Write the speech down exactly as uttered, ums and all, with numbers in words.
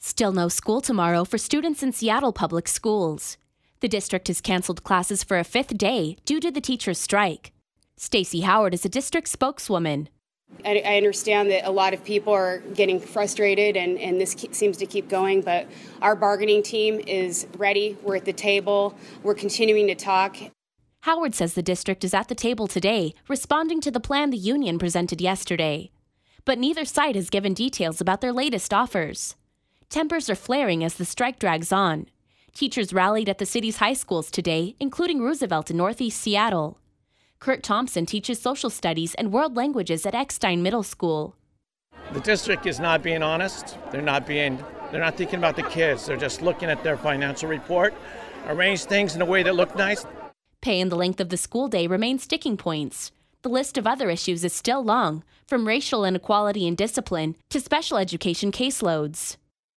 Still no school tomorrow for students in Seattle Public Schools. The district has canceled classes for a fifth day due to the teachers' strike. Stacey Howard is a district spokeswoman. I, I understand that a lot of people are getting frustrated and, and this ke- seems to keep going, but our bargaining team is ready. We're at the table. We're continuing to talk. Howard says the district is at the table today, responding to the plan the union presented yesterday. But neither side has given details about their latest offers. Tempers are flaring as the strike drags on. Teachers rallied at the city's high schools today, including Roosevelt in Northeast Seattle. Kurt Thompson teaches social studies and world languages at Eckstein Middle School. The district is not being honest. They're not being, they're not thinking about the kids. They're just looking at their financial report, arrange things in a way that look nice. Pay and the length of the school day remain sticking points. The list of other issues is still long, from racial inequality and discipline to special education caseloads.